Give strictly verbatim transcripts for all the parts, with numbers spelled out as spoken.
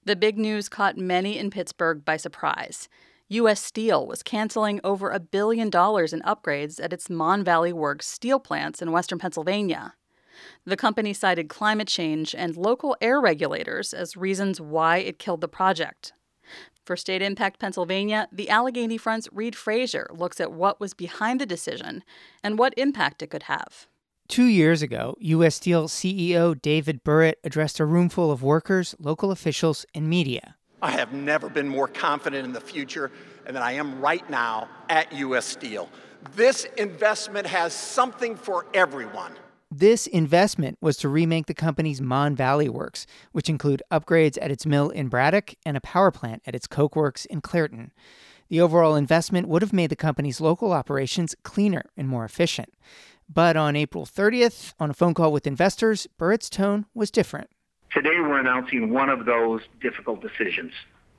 The big news caught many in Pittsburgh by surprise. U S. Steel was canceling over a billion dollars in upgrades at its Mon Valley Works steel plants in western Pennsylvania. The company cited climate change and local air regulators as reasons why it killed the project. For State Impact Pennsylvania, the Allegheny Front's Reid Frazier looks at what was behind the decision and what impact it could have. Two years ago, U S. Steel C E O David Burritt addressed a room full of workers, local officials, and media. I have never been more confident in the future than I am right now at U S. Steel. This investment has something for everyone. This investment was to remake the company's Mon Valley Works, which include upgrades at its mill in Braddock and a power plant at its coke works in Clairton. The overall investment would have made the company's local operations cleaner and more efficient. But on April thirtieth, on a phone call with investors, Burritt's tone was different. Today we're announcing one of those difficult decisions,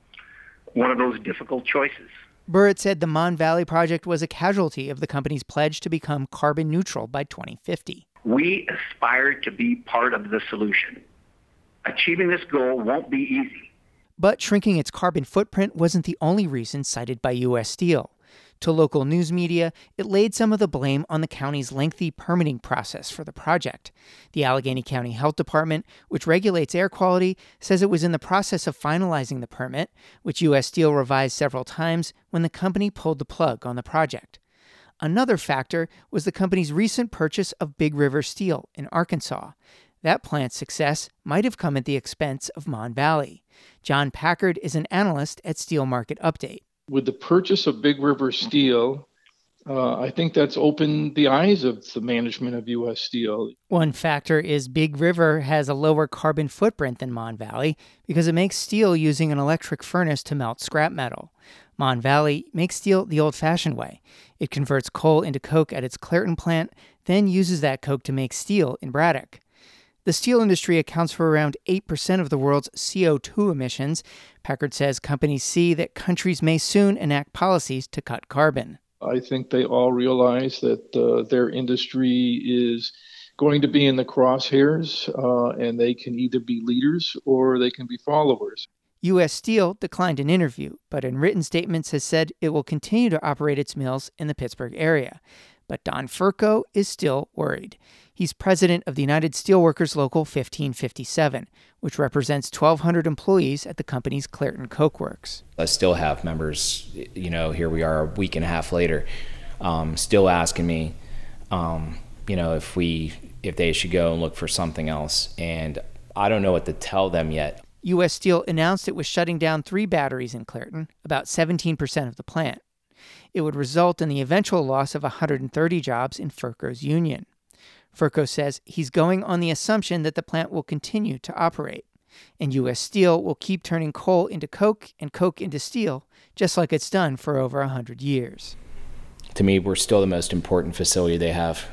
one of those difficult choices. Burritt said the Mon Valley project was a casualty of the company's pledge to become carbon neutral by twenty fifty. We aspire to be part of the solution. Achieving this goal won't be easy. But shrinking its carbon footprint wasn't the only reason cited by U S. Steel. To local news media, it laid some of the blame on the county's lengthy permitting process for the project. The Allegheny County Health Department, which regulates air quality, says it was in the process of finalizing the permit, which U S. Steel revised several times, when the company pulled the plug on the project. Another factor was the company's recent purchase of Big River Steel in Arkansas. That plant's success might have come at the expense of Mon Valley. John Packard is an analyst at Steel Market Update. With the purchase of Big River Steel, uh, I think that's opened the eyes of the management of U S. Steel. One factor is Big River has a lower carbon footprint than Mon Valley because it makes steel using an electric furnace to melt scrap metal. Mon Valley makes steel the old-fashioned way. It converts coal into coke at its Clairton plant, then uses that coke to make steel in Braddock. The steel industry accounts for around eight percent of the world's C O two emissions. Packard says companies see that countries may soon enact policies to cut carbon. I think they all realize that uh, their industry is going to be in the crosshairs, uh, and they can either be leaders or they can be followers. U S. Steel declined an interview, but in written statements has said it will continue to operate its mills in the Pittsburgh area. But Don Furco is still worried. He's president of the United Steelworkers Local fifteen fifty-seven, which represents twelve hundred employees at the company's Clairton Coke Works. I still have members, you know, here we are a week and a half later, um, still asking me, um, you know, if we, if they should go and look for something else. And I don't know what to tell them yet. U S. Steel announced it was shutting down three batteries in Clairton, about seventeen percent of the plant. It would result in the eventual loss of one hundred thirty jobs in Furco's union. Furco says he's going on the assumption that the plant will continue to operate, and U S. Steel will keep turning coal into coke and coke into steel, just like it's done for over one hundred years. To me, we're still the most important facility they have.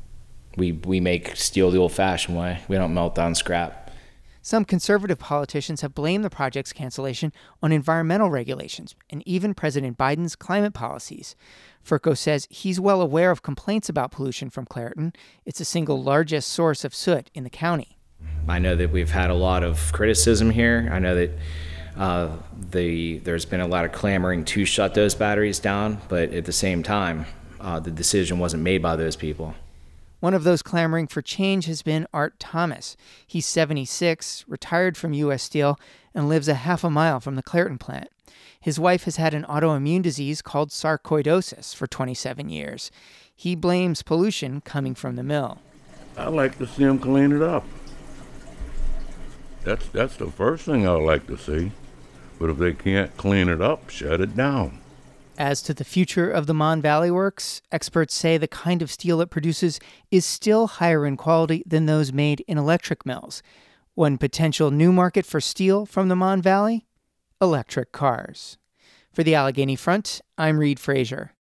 We we make steel the old-fashioned way. We don't melt down scrap. Some conservative politicians have blamed the project's cancellation on environmental regulations and even President Biden's climate policies. Furco says he's well aware of complaints about pollution from Clairton. It's the single largest source of soot in the county. I know that we've had a lot of criticism here. I know that uh, the there's been a lot of clamoring to shut those batteries down, but at the same time, uh, the decision wasn't made by those people. One of those clamoring for change has been Art Thomas. He's seventy-six, retired from U S. Steel, and lives a half a mile from the Clairton plant. His wife has had an autoimmune disease called sarcoidosis for twenty-seven years. He blames pollution coming from the mill. I'd like to see them clean it up. That's, that's the first thing I'd like to see. But if they can't clean it up, shut it down. As to the future of the Mon Valley Works, experts say the kind of steel it produces is still higher in quality than those made in electric mills. One potential new market for steel from the Mon Valley? Electric cars. For the Allegheny Front, I'm Reid Frazier.